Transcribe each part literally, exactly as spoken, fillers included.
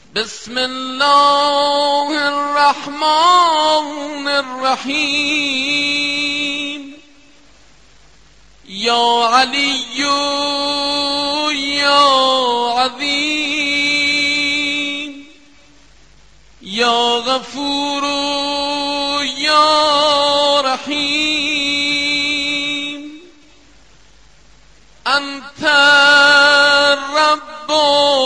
بسم الله الرحمن الرحیم. یا علی یا عظیم، یا غفور یا رحیم. انت الرب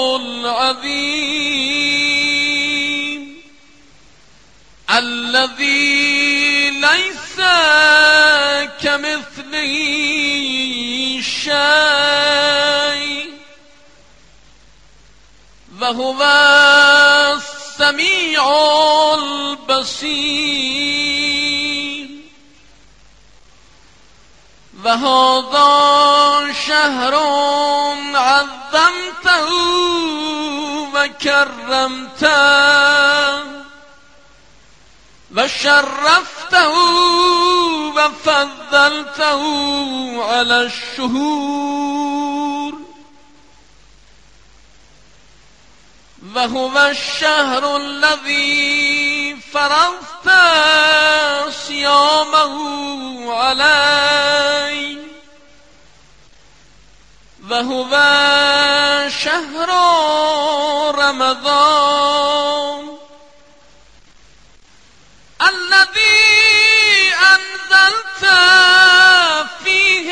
العظیم الذي ليس كمثله شيء وهو السميع البصير. وهذا شهر عظمته وكرمته وشرفته وفضلته على الشهور. وهو الشهر الذي فرضت صيامه علي. وهو شهر رمضان الذي أنزلت فيه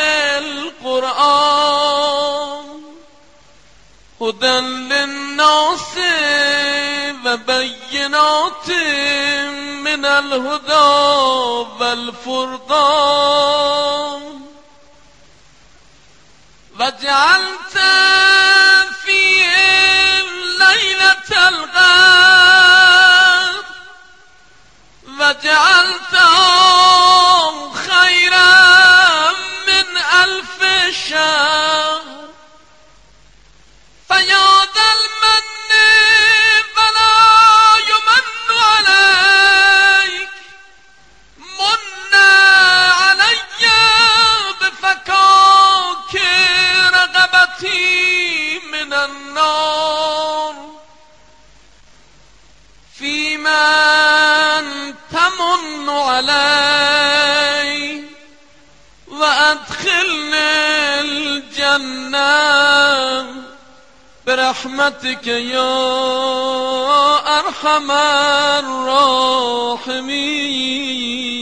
القرآن هدى للناس وبينات من الهدى والفرقان. وجعلت فيه ليلة القدر وجعلته خيرا من ألف شهر. فيا ذا المن فلا يمن عليك من علي بفكاك رغبتي من النار. فيما تمن علي وأدخلني الجنة برحمتك يا أرحم الراحمين.